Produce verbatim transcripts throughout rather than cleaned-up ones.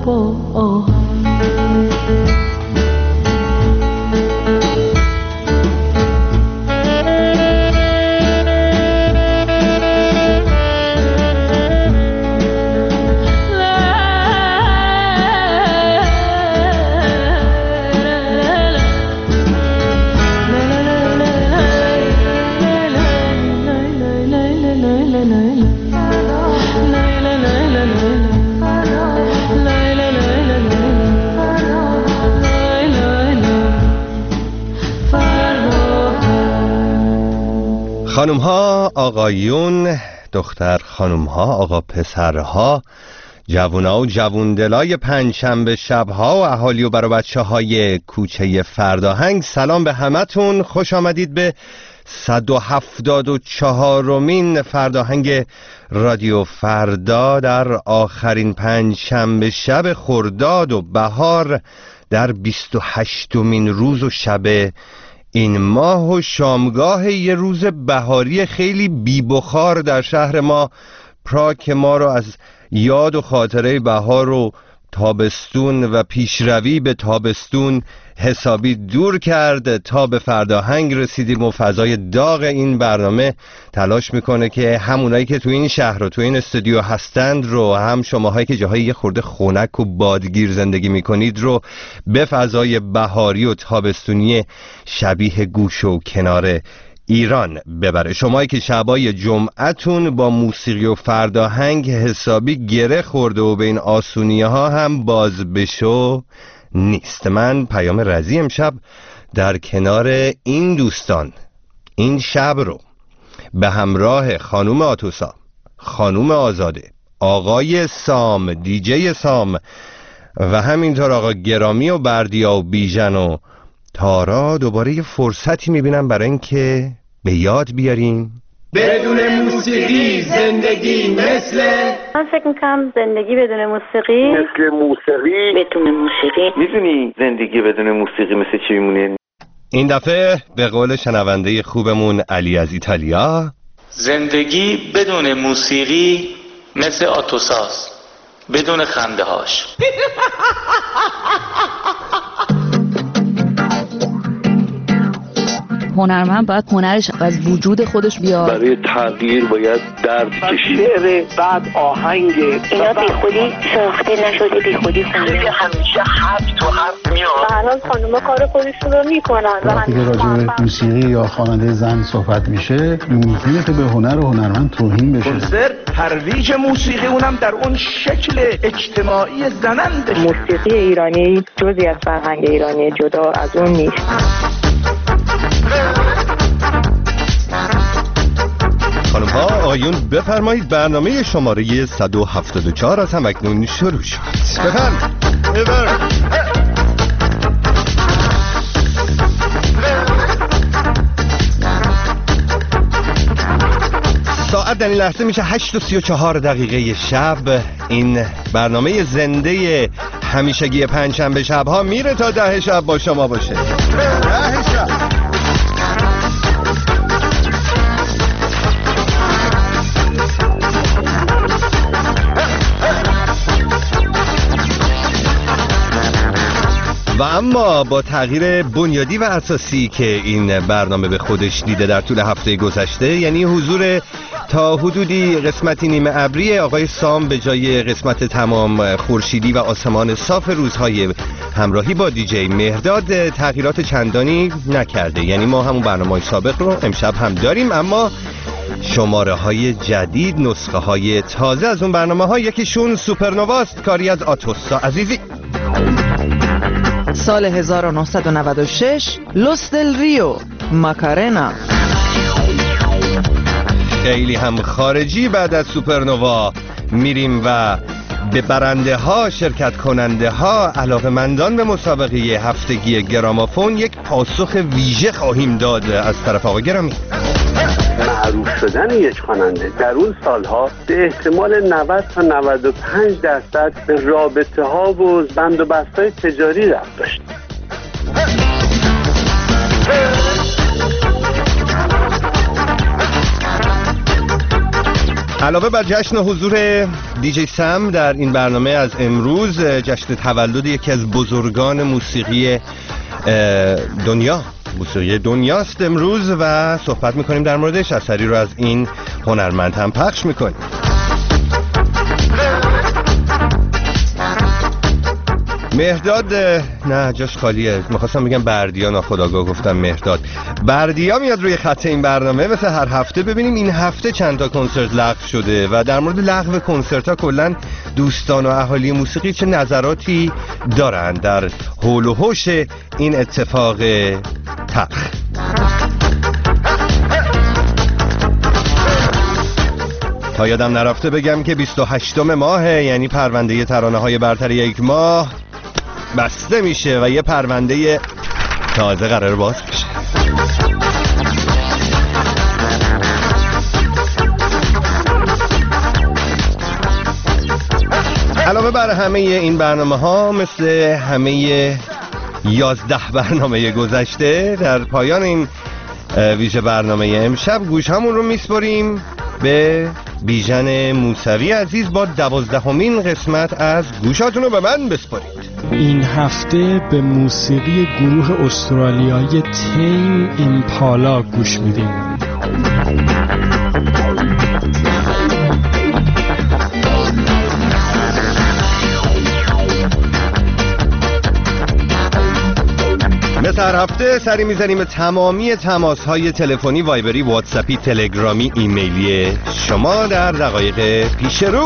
با خانوم ها، آقایون، دختر خانوم ها، آقا پسرها، جوونا و جووندلای پنجشنبه شبها و اهالی و برا بچه های کوچه فرداهنگ، سلام به همتون. خوش آمدید به صد و هفتاد و چهارمین فرداهنگ رادیو فردا در آخرین پنجشنبه شب خرداد و بهار در بیست و هشتمین روز و شب این ماه و شامگاه یه روز بهاری خیلی بی بخار در شهر ما پراگ که ما رو از یاد و خاطره بهار و تابستون و پیشروی به تابستون حسابی دور کرد. تا به فرداهنگ رسیدیم و فضای داغ این برنامه تلاش میکنه که همونایی که تو این شهر و تو این استودیو هستند رو، هم شماهایی که جاهای یه خورده خنک و بادگیر زندگی میکنید رو، به فضای بهاری و تابستونی شبیه گوش و کنار ایران ببره. شمایی که شبای جمعتون با موسیقی و فرداهنگ حسابی گره خورده و به این آسونیه ها هم باز بشو نیست. من پیام رضی امشب در کنار این دوستان این شب رو به همراه خانوم آتوسا، خانوم آزاده، آقای سام دیجی سام و همینطور آقا گرامی و بردیا و بیژن و تارا دوباره یه فرصتی میبینم برای این که به یاد بیاریم بدون موسیقی زندگی مثل، من فکر میکنم زندگی بدون موسیقی مثل موسیقی بدون موسیقی. میدونی زندگی بدون موسیقی مثل چی میمونه؟ این دفعه به قول شنونده خوبمون علی از ایتالیا، زندگی بدون موسیقی مثل آتوساس بدون خنده هاش. هنرمند باید هنرش از وجود خودش بیاد. برای تغییر باید درد کشید. شعر بعد آهنگ اینا بی خودی ساخته نشده، بی خودی خونده. همیشه حرف تو حرف میاد. الان خانوما کار خودشون رو میکنن. وقتی که راجع به موسیقی یا خواننده زن صحبت میشه ممکنه که به هنر و هنرمند توهین بشه. کنسرت ترویج موسیقی اونم در اون شکل اجتماعی زننده. موسیقی ایرانی جزئی از فرهنگ ایرانی، جدا از اون نیست. خانم ها، آقایون، بفرمایید برنامه شماره صد و هفتاد و چهار از هم اکنون شروع شد. بفرمایید بفرمایید. ساعت در این لحظه میشه هشت و سی و چهار دقیقه شب. این برنامه زنده همیشگی پنجشنبه شبها میره تا ده شب با شما باشه. ده شب و اما با تغییر بنیادی و اساسی که این برنامه به خودش دیده در طول هفته گذشته، یعنی حضور تا حدودی قسمتی نیمه ابری آقای سام به جای قسمت تمام خورشیدی و آسمان صاف روزهای همراهی با دیجی مهرداد، تغییرات چندانی نکرده. یعنی ما همون برنامه‌های سابق رو امشب هم داریم، اما شماره های جدید، نسخه های تازه از اون برنامه ها. یکیشون سوپرنواست، کاری از آتوسا عزیزی. سال هزار و نهصد و نود و شش، لوس دل ریو، ماکارنا. خیلی هم خارجی. بعد از سوپرنوا میریم و به برنده ها، شرکت کننده ها، علاقه‌مندان به مسابقه هفتگی گرامافون یک پاسخ ویژه خواهیم داد از طرف آقا گرامی. معروف شدن یک خواننده در اون سالها به احتمال نود تا نود و پنج درصد به رابطه ها و بند و بستای تجاری ربط داشت. علاوه بر جشن حضور دیجی سم در این برنامه، از امروز جشن تولد یکی از بزرگان موسیقی دنیا موسیقی دنیاست امروز و صحبت میکنیم در موردش. اثری رو از این هنرمند هم پخش میکنیم. مهرداد، نه جاش خالیه، میخواستم بگم بردیا، ناخودآگاه گفتم مهرداد. بردیا میاد روی خط این برنامه مثل هر هفته. ببینیم این هفته چند تا کنسرت لغو شده و در مورد لغو کنسرت ها کلا دوستان و اهالی موسیقی چه نظراتی دارن در حول و حوش این اتفاق تلخ. تا یادم نرفته بگم که بیست و هشتم ماهه، یعنی پرونده ترانه های برتر یک ماه بسته میشه و یه پرونده تازه قرار باز بشه. علاوه بر همه این برنامه ها، مثل همه یازده برنامه گذشته، در پایان این ویژه برنامه امشب گوش همون رو میسپاریم به بیژن موسوی عزیز با دوازدهمین قسمت از گوشاتون رو به من بسپارید. این هفته به موسیقی گروه استرالیایی تیم ایمپالا گوش میدیم. مثل هر هفته سری میزنیم به تمامی تماس‌های تلفنی، وایبری، واتساپی، تلگرامی، ایمیلی شما در دقایق پیش رو.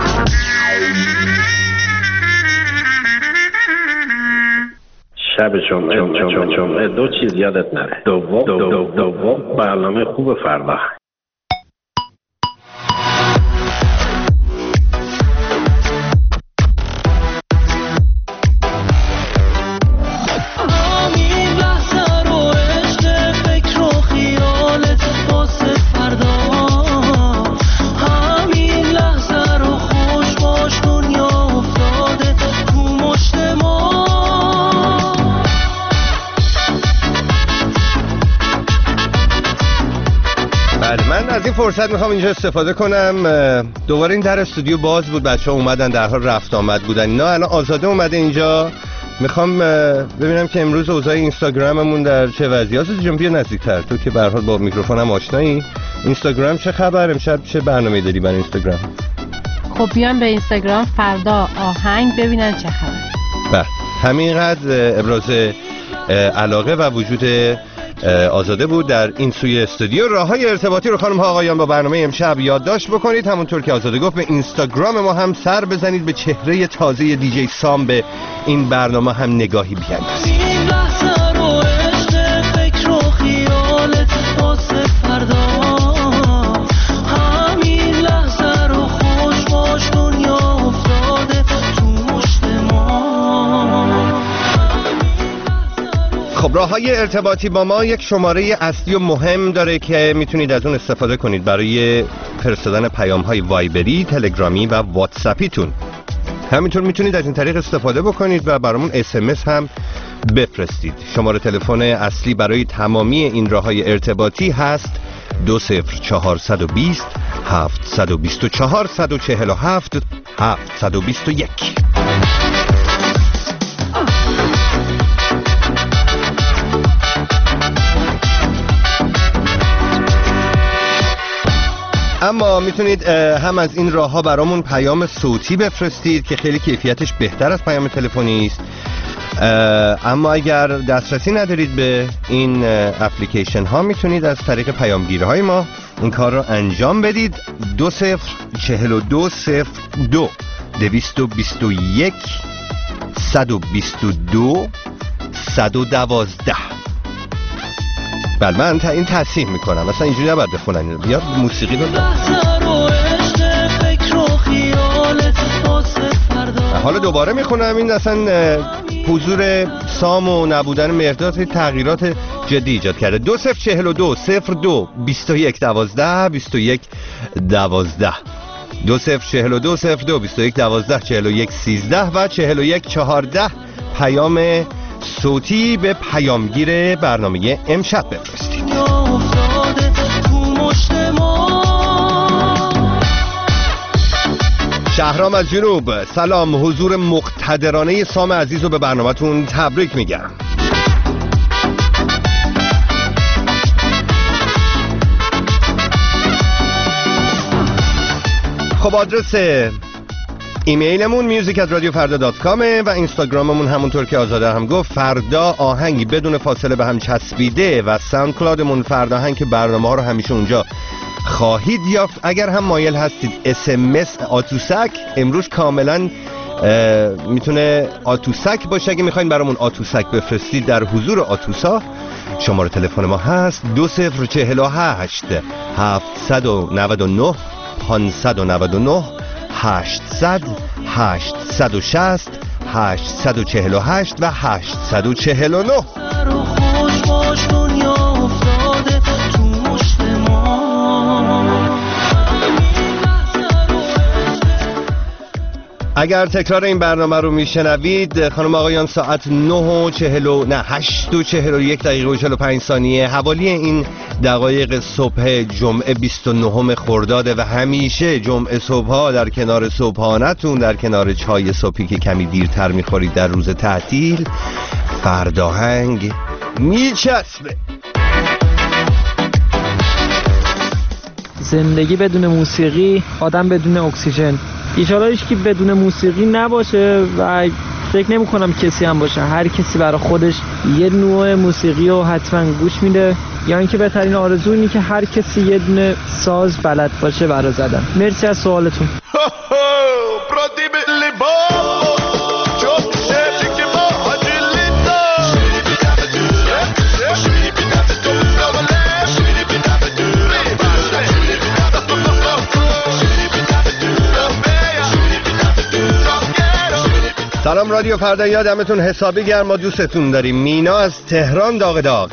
شب جمعه جمعه جمعه دو چیز یادت نره. دوم دوم دوم برنامه خوب فردا. از این فرصت میخوام اینجا استفاده کنم. دوباره این در استودیو باز بود، بچه ها اومدن، در حال رفت آمد بودن اینا. الان آزاده اومده اینجا. میخوام ببینم که امروز اوضاع اینستاگراممون در چه وضعی. آزاده جون بیا نزدیکتر، تو که به هر حال با میکروفونم آشنایی. اینستاگرام چه خبر؟ امشب چه برنامه‌ای داری برای اینستاگرام؟ خب بیان به اینستاگرام فردا آهنگ ببینن چه خبر. بله، همینقدر ابراز علاقه و وجود آزاده بود در این سوی استودیو. راههای ارتباطی رو خانم ها آقایان با برنامه امشب یادداشت بکنید. همونطور که آزاده گفت به اینستاگرام ما هم سر بزنید، به چهره تازه دیجی سام به این برنامه هم نگاهی بیاندازید. خب راههای ارتباطی با ما یک شماره اصلی و مهم داره که میتونید از اون استفاده کنید برای فرستادن پیام‌های وایبری، تلگرامی و واتساپیتون. همینطور میتونید از این طریق استفاده بکنید و برامون اس ام اس هم بفرستید. شماره تلفن اصلی برای تمامی این راههای ارتباطی هست دو صفر چهارصد و بیست هفتصد و بیست و چهار صد و چهل و هفت هفتصد و بیست و یک. اما میتونید هم از این راه ها برامون پیام صوتی بفرستید که خیلی کیفیتش بهتر از پیام تلفنی است. اما اگر دسترسی ندارید به این اپلیکیشن ها، میتونید از طریق پیامگیرهای ما این کار رو انجام بدید. دو صفر چهل و دو صفر دو دویست و بیست و یک صد و بیست و دو صد و دوازده. بله من تا این تصحیح میکنم، مثلا اینجوری نباید بخونن، بیا موسیقی رو حالا دوباره میخونم. این اصلا حضور سام و نبودن مهرداد تغییرات جدی ایجاد کرده. دو صفر چهل و دو صفر دو بیست و یک دوازده بیست و یک دوازده دو صفر چهل و دو صفر دو بیست و یک دوازده چهل و یک سیزده و چهل و یک چهارده پیام صوتی به پیامگیر برنامه امشب بفرستید. شهرام از جنوب، سلام، حضور مقتدرانه سام عزیز رو به برنامه‌تون تبریک میگم. خب آدرس ایمیلمون میوزیک ات رادیو فردا دات کامه و اینستاگراممون همونطور که آزاده هم گفت فردا آهنگی بدون فاصله به هم چسبیده و ساوند کلادمون فردا آهنگ که برنامه ها رو همیشه اونجا خواهید یافت. اگر هم مایل هستید اس ام اس آتوسک، امروز کاملا میتونه آتوسک باشه. اگه میخواین برامون آتوسک بفرستید در حضور آتوسا، شماره تلفن ما هست دو صفر چهل و هشت هفتصد و نود و نه پانصد و نود و نه هشتصد هشتصد و شصت هشتصد و چهل و هشت و هشتصد و چهل و نه. اگر تکرار این برنامه رو میشنوید خانم آقایان، ساعت نه و چهل و نه هشت و چهل و یک دقیقه و چهل و پنج ثانیه حوالی این دقایق صبح جمعه بیست و نهم خرداد و همیشه جمعه صبحها در کنار صبحانتون، در کنار چای صبحی که کمی دیرتر میخورید در روز تعطیل، فرداهنگ میچسبه. زندگی بدون موسیقی آدم بدون اکسیژن. ایشالا هیچ کی بدون موسیقی نباشه و فکر نمی کنم کسی هم باشه. هر کسی برای خودش یه نوع موسیقی رو حتما گوش میده، یا اینکه بهترین آرزو اینه که هر کسی یه دونه ساز بلد باشه برای زدن. مرسی از سوالتون. سلام رادیو فردا، یادمتون حسابی گرم، ما دوستتون داریم. مینا از تهران داغ داغ.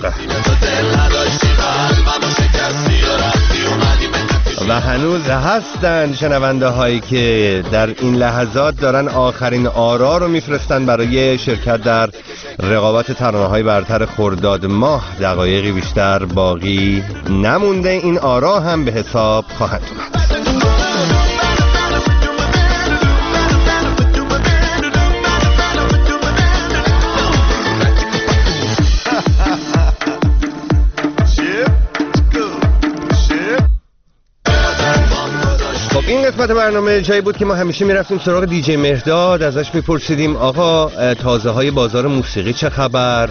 و هنوز هستن شنونده هایی که در این لحظات دارن آخرین آرا رو میفرستن برای شرکت در رقابت ترانه های برتر خرداد ماه. دقایقی بیشتر باقی نمونده، این آرا هم به حساب خواهند اومد. این قسمت برنامه جایی بود که ما همیشه میرفتیم سراغ دیجی مهرداد، ازش میپرسیدیم آقا تازه های بازار موسیقی چه خبر،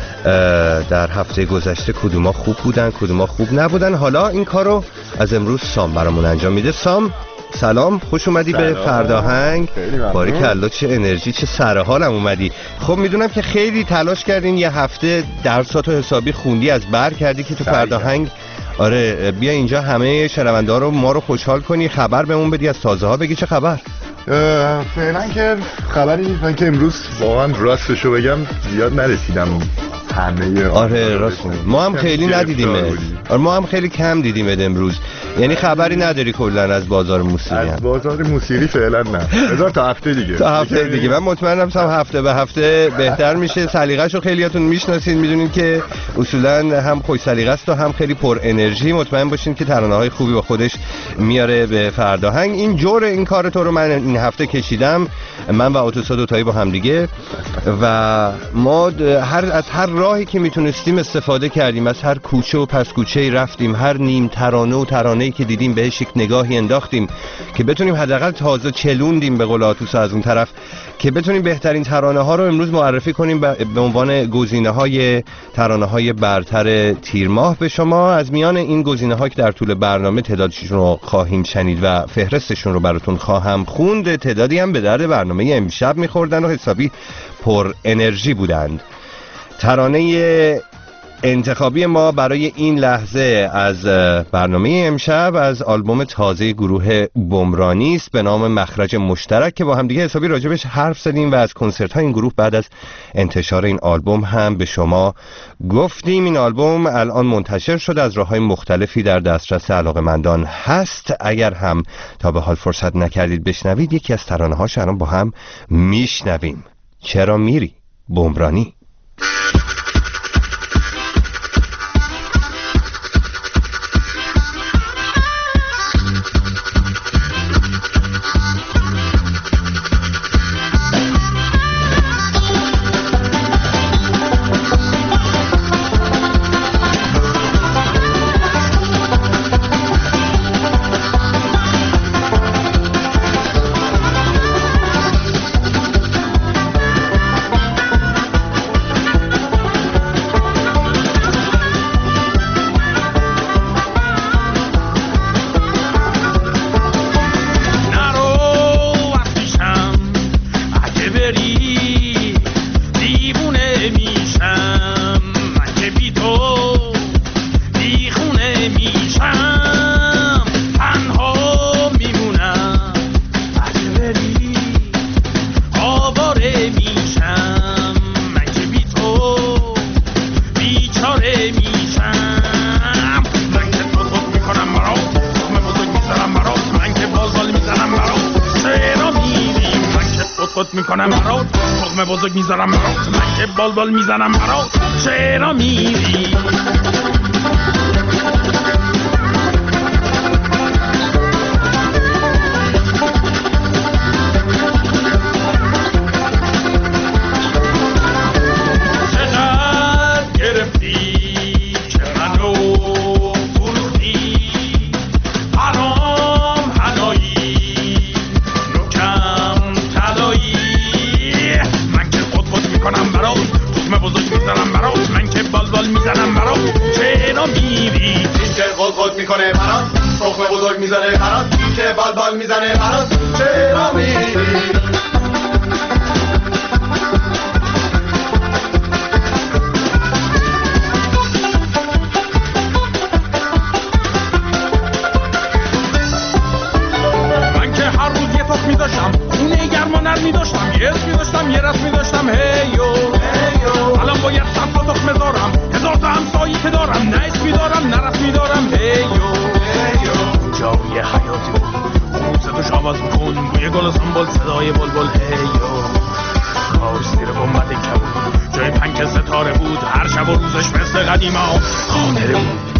در هفته گذشته کدوما خوب بودن کدوما خوب نبودن. حالا این کارو از امروز سام برامون انجام میده. سام سلام، خوش اومدی به فرداهنگ. باریکالله، چه انرژی، چه سرحالم اومدی. خب میدونم که خیلی تلاش کردین، یه هفته درساتو حسابی خوندی، از بر کردی که تو فرداهنگ آره بیا اینجا همه شنونده ها رو ما رو خوشحال کنی، خبر بهمون بدی، از تازه ها بگی چه خبر. فعلا که خبری نیست، من که امروز واقعا راستشو بگم زیاد نرسیدم همه. آره راست میگی، ما هم خیلی ندیدیم، آره ما هم خیلی کم دیدیم امروز. یعنی خبری نداری کلا از بازار موسیقی؟ از بازار موسیقی فعلا نه، بذار تا هفته دیگه. تا هفته دیگه من مطمئنم هم هفته به هفته بهتر میشه. سلیقه‌شو خیلیاتون میشناسین، میدونین که اصولا هم خوش سلیقه است و هم خیلی پر انرژی. مطمئن باشین که ترانه‌های خوبی با خودش میاره به فرداهنگ. این جور این کار تو رو من این هفته کشیدم، من و آتوسا دوتایی با هم دیگه، و ما هر از هر راهی که میتونستیم استفاده کردیم، از هر کوچه و پس کوچه‌ای رفتیم، هر نیم ترانه و ترانه‌ای که دیدیم بهش یک نگاهی انداختیم که بتونیم حداقل تازه چلوندیم به قول آتوسا از اون طرف، که بتونیم بهترین ترانه ها رو امروز معرفی کنیم به عنوان گزینه های ترانه های برتر تیر ماه به شما. از میان این گزینه ها که در طول برنامه تعدادشون رو خواهیم شنید و فهرستشون رو براتون خواهم خوند، تعدادی هم به درد برنامه امشب میخوردن و حسابی پر انرژی بودند. ترانه انتخابی ما برای این لحظه از برنامه امشب از آلبوم تازه گروه بمرانی است به نام مخرج مشترک، که با هم دیگه حسابی راجبش حرف زدیم و از کنسرت های این گروه بعد از انتشار این آلبوم هم به شما گفتیم. این آلبوم الان منتشر شده، از راه‌های مختلفی در دسترس علاقه‌مندان هست. اگر هم تا به حال فرصت نکردید بشنوید، یکی از ترانه‌هاش الان با هم میشنویم. چرا میری بمرانی. فوت میکنم برات، تخم بزرگ میذارم برات، من که بال بال میزنم برات، چرا میری؟ میکنه برات، تخم بزرگ میزنه برات، که بال بال میزنه برات، چرا میری؟ من که هر روز یه تخم میداشتم، خونه گرم و نرم میداشتم، یه اسم میداشتم، یه رسم میداشتم، هیو هیو الان باید صد تا تخم دارم، هزار تا همسایی که دارم، نه اسمی دارم نه رسمی دارم، هیو جای حیاتی بود خون صداش آواز بکن، بوی گل و سنبال صدای بلبل، هیو کاش زیر گنبد کبود جای پنک ستاره بود، هر شب و روزش مثل قدیما خانه بود.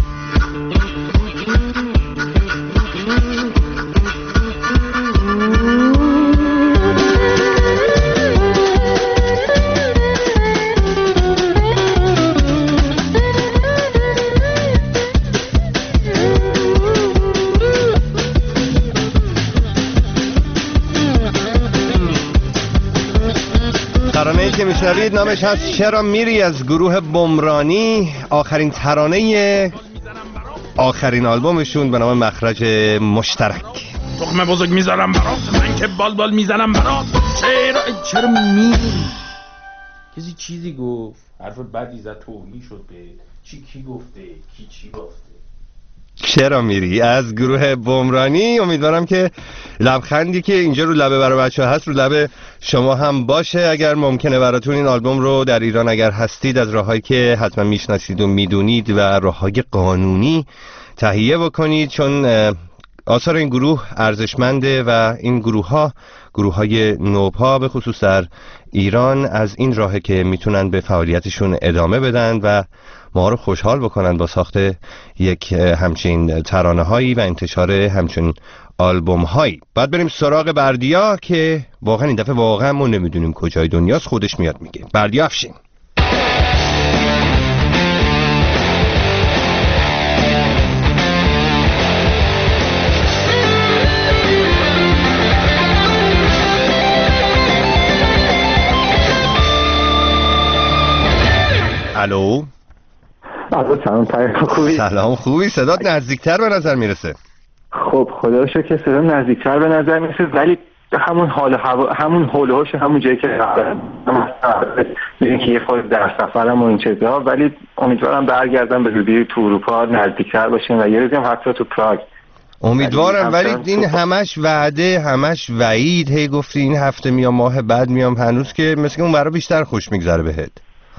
ترانه‌ای که میشنوید نامش هست چرا میری از گروه بمرانی، آخرین ترانه آخرین آلبومشون به نام مخرج مشترک. تخم بزرگ میذارم برات، من که بال بال میزنم برات، چرا چرا میری؟ کسی چیزی گفت، حرف بدی زد، توهین شد به چی، کی گفته کی چی گفته؟ چرا میری از گروه بمرانی. امیدوارم که لبخندی که اینجا رو لبه برای بچه هست رو لبه شما هم باشه. اگر ممکنه براتون این آلبوم رو در ایران اگر هستید از راههایی که حتما میشناسید و میدونید و راههای قانونی تهیه بکنید، چون آثار این گروه ارزشمنده و این گروه ها گروه های نوپا به خصوص در ایران از این راهه که میتونن به فعالیتشون ادامه بدن و ما رو خوشحال بکنن با ساخت یک همچین ترانه هایی و انتشار همچین آلبوم هایی. بعد بریم سراغ بردیا که واقعا این دفعه واقعا ما نمیدونیم کجای دنیاست، خودش میاد میگه. بردیا افشین. الو الو سلام طریق، خوبی؟ سلام خوبی، صدات نزدیکتر به نظر میرسه. خب خدا رو شکر که صدا نزدیکتر به نظر میرسه، ولی همون حال هوا همون هول و هوش همون جایی که رفتم میگن که یه خورده در سفرم و این چیزا، ولی امیدوارم برگردم به زودی تو اروپا نزدیکتر باشیم و یه روزی هم حتی تو پراگ. امیدوارم، ولی این همش وعده همش وعید، هی گفتی این هفته میام ماه بعد میام، هنوز که مثل که اون برا بیشتر خوش میگذره بهت.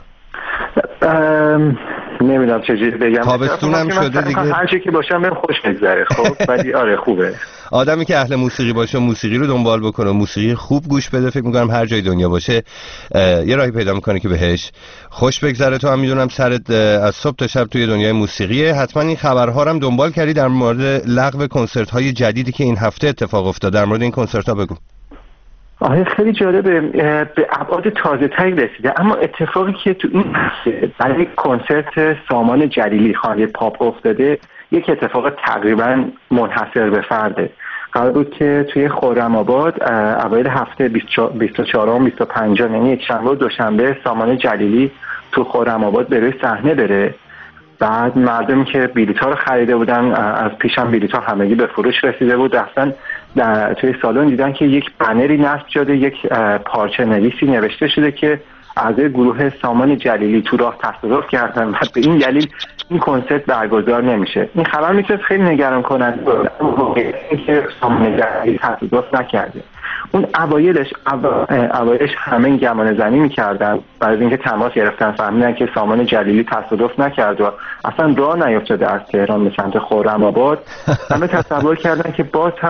نمیدونم چجوری بگم، تابستونم شده دیگه، هر چی که باشم بهم خوش بگذره. خب ولی آره خوبه. آدمی که اهل موسیقی باشه موسیقی رو دنبال بکنه، موسیقی خوب گوش بده، فکر می‌کنم هر جای دنیا باشه یه راهی پیدا می‌کنه که بهش خوش بگذره. تو هم میدونم سرت از صبح تا شب توی دنیای موسیقیه، حتما این خبرها رو هم دنبال کردی در مورد لغو کنسرت‌های جدیدی که این هفته اتفاق افتاد. در مورد این کنسرت‌ها بگو. آره خیلی جالبه، به ابعاد تازه تری رسیده، اما اتفاقی که تو این هفته برای کنسرت سامان جلیلی خواننده پاپ افتاده یک اتفاق تقریبا منحصر به فرده. قرار بود که توی خرم‌آباد اوایل هفته بیست و چهارم بیست و پنجم یعنی یک شنبه و دوشنبه سامان جلیلی تو خرم‌آباد به روی صحنه بره. بعد مردمی که بلیط‌ها رو خریده بودن، از پیشم بلیط‌ها همگی به فروش رسیده بود، رفتن در توی سالن دیدن که یک بنری نصب شده، یک پارچه نویسی نوشته شده که اعضای گروه سامان جلیلی تو راه تصادف کردن و به این دلیل این کنسرت برگزار نمیشه. این خبر میتونه خیلی نگران کننده باشه که سامان جلیلی تصادف نکرده. اون اوایلش اوایلش همه گمان زنی میکردن، بعد از اینکه تماس گرفتن فهمیدن که سامان جلیلی تصادف نکرد و اصلا راه نیفتاده از تهران به سمت خرم‌آباد. همه تصور کردن که باز هم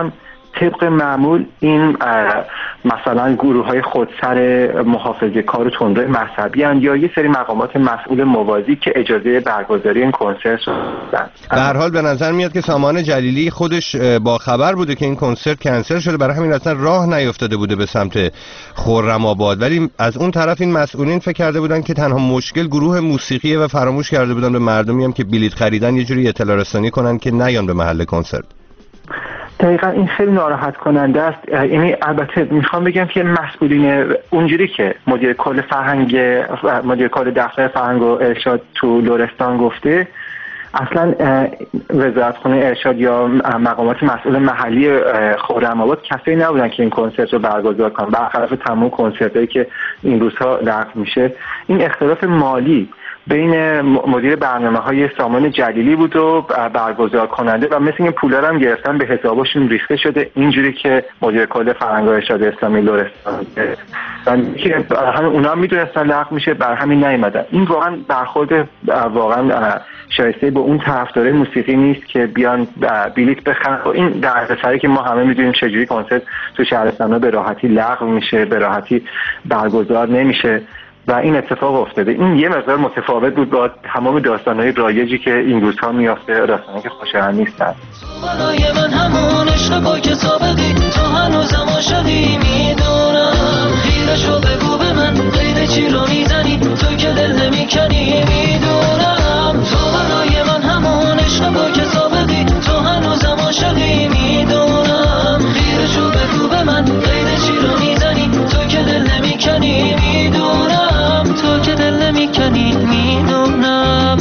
طبق معمول این مثلا گروه های خودسر محافظه کار و تندروی مذهبی هستند یا یه سری مقامات مسئول موازی که اجازه برگزاری این کنسرت رو دادن. به هر حال به نظر میاد که سامان جلیلی خودش با خبر بوده که این کنسرت کنسل شده، برای همین اصلا راه نیافتاده بوده به سمت خرم‌آباد، ولی از اون طرف این مسئولین فکر کرده بودن که تنها مشکل گروه موسیقیه و فراموش کرده بودن به مردمی هم که بلیط خریدن یه جوری اطلاع رسانی کنن که نیان به محل کنسرت. دقیقا این خیلی ناراحت کننده است. یعنی البته میخوام بگم که مسئولین اونجوری که مدیر کل فرهنگ مدیر کل دفتر فرهنگ و ارشاد تو لرستان گفته، اصلا وزارتخونه ارشاد یا مقامات مسئول محلی خرم‌آباد کسی نبودن که این کنسرت رو برگزار کنن، برخلاف تمام کنسرتایی که این روزها لغو میشه. این اختلاف مالی بین مدیر برنامه‌های سامان جلیلی بود و برگزار کننده و مثل این پولا رو هم گرفتن به حسابشون ریخته شده، اینجوری که مدیر کل فرهنگ و ارشاد اسلامی لرستان که همین اونا هم میدونستن لغو میشه، بر همین نیومدن. این واقعا برخورد واقعا شایسته به اون طرفدارای موسیقی نیست که بیان بلیط بخرن. این دردسری که ما همه میدونیم چجوری کنسرت تو شهرستان‌ها به راحتی لغو میشه، به راحتی برگزار نمیشه و این اتفاق افتاده. این یه مقدار متفاوت بود با تمام داستان‌های رایجی که این روزها میافته، داستان‌هایی که خوشایند نیستن. برای من همون عشق با که سابقی تو هنوزم عاشقی میدونم، خیرشو بگو به من قید چی رو میزنی تو که دل نمیکنی میدونم، تو برای من همون عشق با که سابقی تو هنوزم عاشقی میدونم، خیرشو بگو به من قید چی رو میزنی تو که دل نمیکنی میدونم، تو که دل نمیکنی میدونم.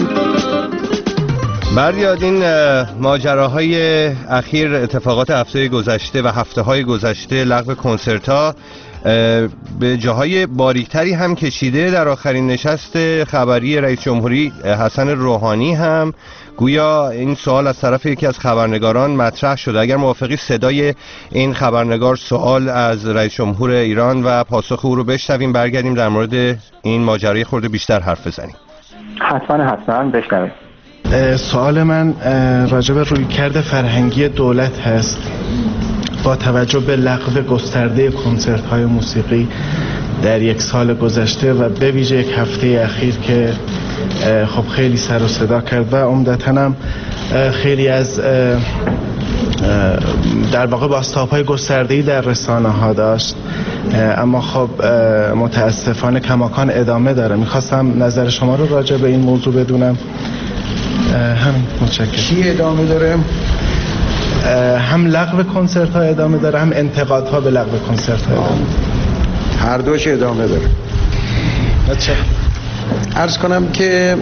بریاد این ماجراهای اخیر، اتفاقات هفته گذشته و هفته های گذشته، لغو کنسرت ها به جاهای باریکتری هم کشیده. در آخرین نشست خبری رئیس جمهوری حسن روحانی هم گویا این سوال از طرف یکی از خبرنگاران مطرح شده. اگر موافقی صدای این خبرنگار سوال از رئیس جمهور ایران و پاسخ او رو بشنویم، برگردیم در مورد این ماجرای خورده بیشتر حرف بزنیم. حتما حتما بشنویم. سوال من راجع به رویکرد فرهنگی دولت هست با توجه به لغو گسترده کنسرت‌های موسیقی در یک سال گذشته و به ویژه یک هفته اخیر که خب خیلی سر و صدا کرد و عمدتاً هم خیلی از در واقع بازتاب‌های گسترده‌ای در رسانه‌ها داشت، اما خب متاسفانه کماکان ادامه داره. می‌خواستم نظر شما رو راجع به این موضوع بدونم. همین، متشکرم. چی ادامه داره؟ هم لغو کنسرت ها ادامه داره، هم انتقاد ها به لغو کنسرت ها ادامه داره. هر دوش ادامه داره. بچه عرض کنم که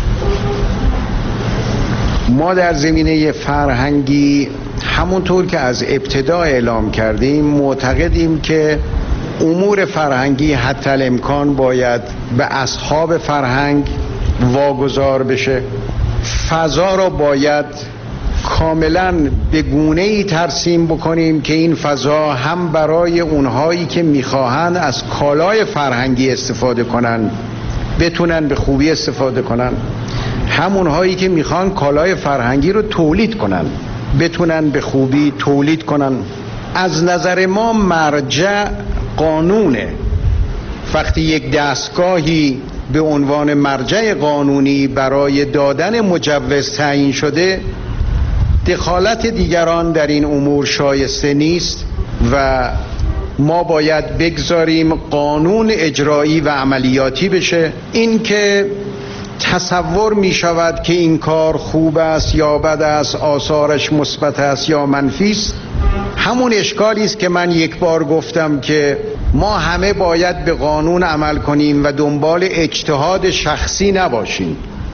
ما در زمینه فرهنگی همونطور که از ابتدا اعلام کردیم معتقدیم که امور فرهنگی حتی الامکان باید به اصحاب فرهنگ واگذار بشه. فضا را باید کاملا به گونه‌ای ترسیم بکنیم که این فضا هم برای اونهایی که میخواهند از کالای فرهنگی استفاده کنن بتونن به خوبی استفاده کنن، هم اونهایی که میخوان کالای فرهنگی رو تولید کنن بتونن به خوبی تولید کنن. از نظر ما مرجع قانونه. وقتی یک دستگاهی به عنوان مرجع قانونی برای دادن مجوز تعیین شده، دخالت دیگران در این امور شایسته نیست و ما باید بگذاریم قانون اجرایی و عملیاتی بشه. این که تصور می شود که این کار خوب است یا بد است، آثارش مثبت است یا منفی است، همون اشکالی است که من یک بار گفتم که ما همه باید به قانون عمل کنیم و دنبال اجتهاد شخصی نباشیم.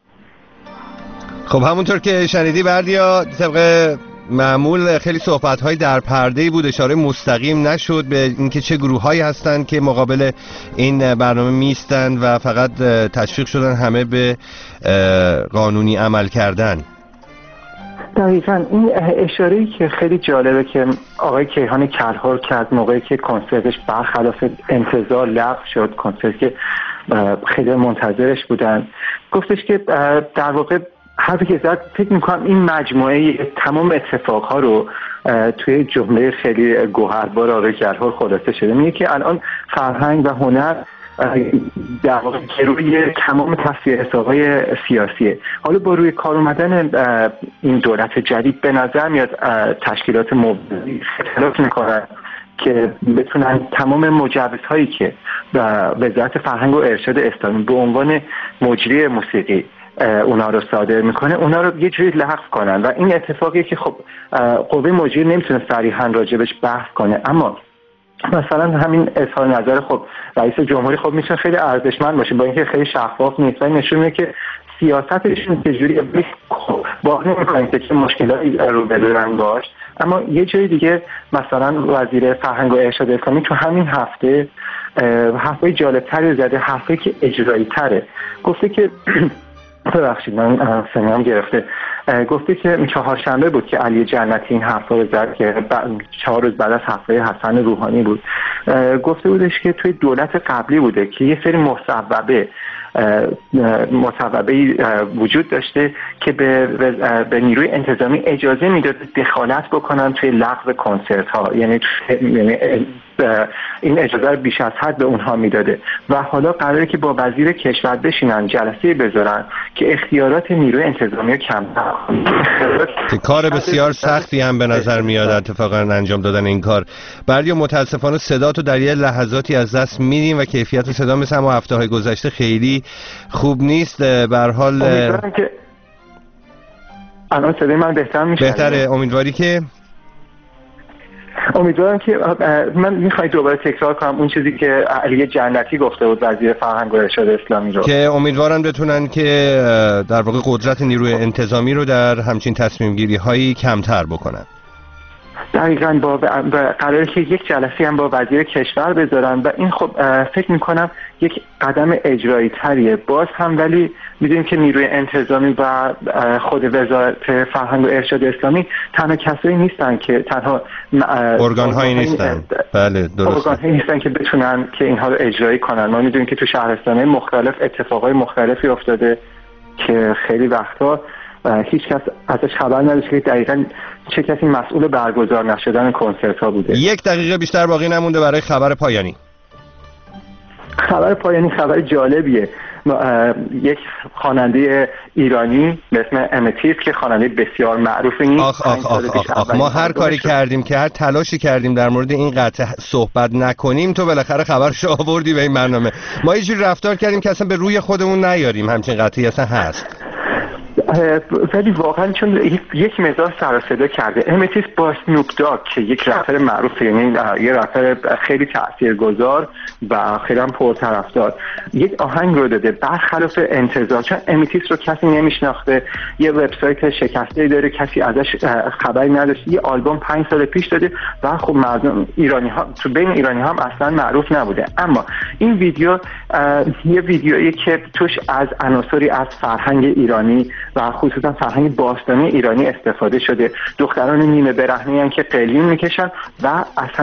خب همونطور که شنیدی بردیا، طبق معمول خیلی صحبت‌های در پرده‌ای بود، اشاره مستقیم نشد به اینکه چه گروه‌هایی هستند که مقابل این برنامه میستند و فقط تشویق شدن همه به قانونی عمل کردن. دقیقاً این اشاره‌ای که خیلی جالبه که آقای کیهان کلهر کرد موقعی که کنسرتش برخلاف انتظار لغو شد، کنسرتی که خیلی منتظرش بودن، گفتش که در واقع حرفی که زد، فکر میکنم این مجموعه تمام اتفاقها رو توی جمله خیلی گوهربار آقای جلال خلاصه شده. میگه که الان فرهنگ و هنر در واقع روی تمام تصفیه حساب‌های سیاسیه. حالا با روی کار اومدن این دولت جدید به نظر میاد تشکیلات موضوعی اختلاف میکنن که بتونن تمام مجوزهایی که وزارت فرهنگ و ارشاد اسلامی به عنوان مجری موسیقی اونا رو صادر میکنه اونا رو یه جوری لغو کنن و این اتفاقیه که خب قوه مجری نمیتونه صریحا راجبش بحث کنه، اما مثلا همین اظهار نظر خب رئیس جمهوری خب میشه خیلی ارزشمند باشه با اینکه خیلی شفاف نیست و نشون میده که سیاستشون چجوری با نمی‌کنن که چه مشکلاتی رو بدارن باش. اما یه جای دیگه مثلا وزیر فرهنگ و ارشاد اسلامی تو همین هفته حرفای جالب‌تری زده، حرفی که اجرایی تره. گفته که ببخشید من سنم گرفته، گفته که چهارشنبه بود که علی جنتی این حرفا رو زد که چهار روز بعد از حرفای حسن روحانی بود. گفته بودش که توی دولت قبلی بوده که یه سری مصوبه مصوبه‌ای وجود داشته که به به نیروی انتظامی اجازه میداد دخالت بکنن توی لغو کنسرت ها، یعنی این اجازه رو بیش از حد به اونها میداده و حالا قراره که با وزیر کشور بشینن جلسه بذارن که اختیارات نیروی انتظامی رو کمتر که کار بسیار سختی هم به نظر میاد اتفاقا انجام دادن این کار. بردیا متاسفانه صدا تو در یه لحظاتی از دست میدیم و کیفیت صدا مثل همون هفته‌های گذشته خیلی خوب نیست. به هر حال امیدوارم که الان صدای من بهتر میشه. بهتره، امیدواری که امیدوارم که من میخوام دوباره تکرار کنم اون چیزی که علی جنتی گفته بود وزیر فرهنگ و ارشاد اسلامی رو، که امیدوارم بتونن که در واقع قدرت نیروی انتظامی رو در همچین تصمیم گیری هایی کمتر بکنن. دقیقاً با قراره که یک جلسه هم با وزیر کشور بذارن و این خب فکر میکنم یک قدم اجرایی تریه باز هم، ولی میدونیم که نیروی انتظامی و خود وزارت فرهنگ و ارشاد اسلامی تنها کسایی نیستن که تنها ارگان هایی نیستن. بله درسته، ارگان هایی نیستن که بتونن که اینها رو اجرایی کنن. ما میدونیم که تو شهرستان‌های مختلف اتفاقای مختلفی افتاده که خیلی وقتا هیچ کس ازش خبر نداشت که دقیقاً چه کسی مسئول برگزار نشدن کنسرت ها بوده. یک دقیقه بیشتر باقی نمونده برای خبر پایانی. خبر پایانی خبر جالبیه. یک خواننده ایرانی به اسم امتیس که خواننده بسیار معروفی نیست. آخ آخ آخ آخ, آخ. ما هر کاری کردیم که هر تلاشی کردیم در مورد این قطعه صحبت نکنیم، تو بالاخره خبرش آوردی به این برنامه. ما یه جوری رفتار کردیم که اصلا به روی خودمون نیاریم همچین قطعی اصلا هست. ولی واقعا چون یک مقدار سر و صدا کرده. امتیس با اسنوپ داگ که یک رپر معروف، یعنی یه رپر خیلی تاثیرگذار و خیلی هم پرطرفدار، یک آهنگ رو داده برخلاف انتظار. چون امتیس رو کسی نمیشناخته، یه وبسایت شکسته داره، کسی ازش خبری نداشت، یه آلبوم پنج سال پیش داده و خب مردم ایرانی ها تو بین ایرانی ها هم اصلا معروف نبوده. اما این ویدیو یه ویدیویی که توش از عناصری از فرهنگ ایرانی و خصوصا فرهنگ باستانی ایرانی استفاده شده. دختران نیمه برهنه‌ای که قلیون میکشن و اصلا